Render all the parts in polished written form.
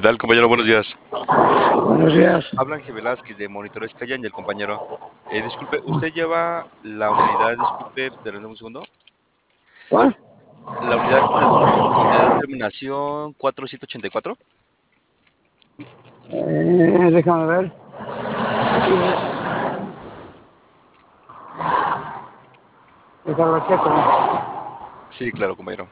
tal, compañero? Buenos días. Buenos días. Habla Ángel Velázquez de Monitores Callan y el compañero. Disculpe, ¿usted lleva la unidad, disculpe, permítame un segundo? ¿Cuál? La unidad de terminación 4784. Déjame ver. Déjame checo. Sí, claro, compañero.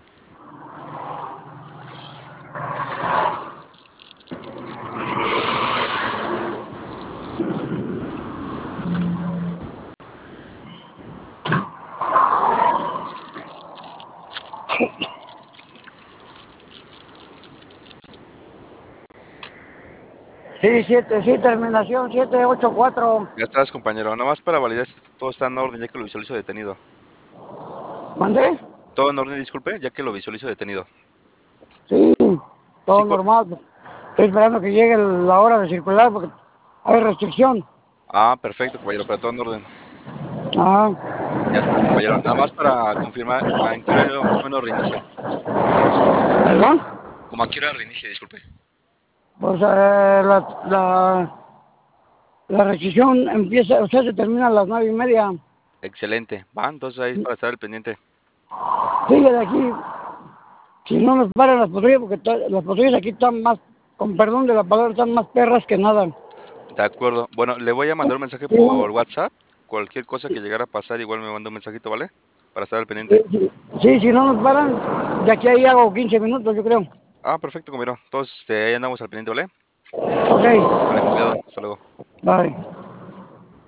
Sí, terminación 784. Ya estás, compañero. Nada más para validar si todo está en orden, ya que lo visualizo detenido. ¿Mandé? Todo en orden, disculpe, ya que lo visualizo detenido. Sí, Sí, todo normal. Estoy esperando que llegue la hora de circular porque hay restricción. perfecto, compañero, pero todo en orden. Ah, Ya estás, compañero. Nada más para confirmar, ¿en qué horario más o menos reinicia? ¿perdón? ¿Cómo a qué hora reinicia, disculpe? Pues la restricción empieza, o sea, se termina a las 9:30. Excelente. Va, entonces ahí para estar al pendiente. Sigue de aquí. Si no nos paran las patrullas, porque las patrullas aquí están más, con perdón de la palabra, están más perras que nada. De acuerdo. Bueno, le voy a mandar un mensaje Sí, por WhatsApp. Cualquier cosa que llegara a pasar, igual me manda un mensajito, ¿vale? Para estar al sí, pendiente. sí, si no nos paran, de aquí a ahí hago 15 minutos, yo creo. Perfecto, compañero. Entonces, ahí andamos al pendiente, ¿vale? Ok, Vale, con cuidado. Hasta luego. bye.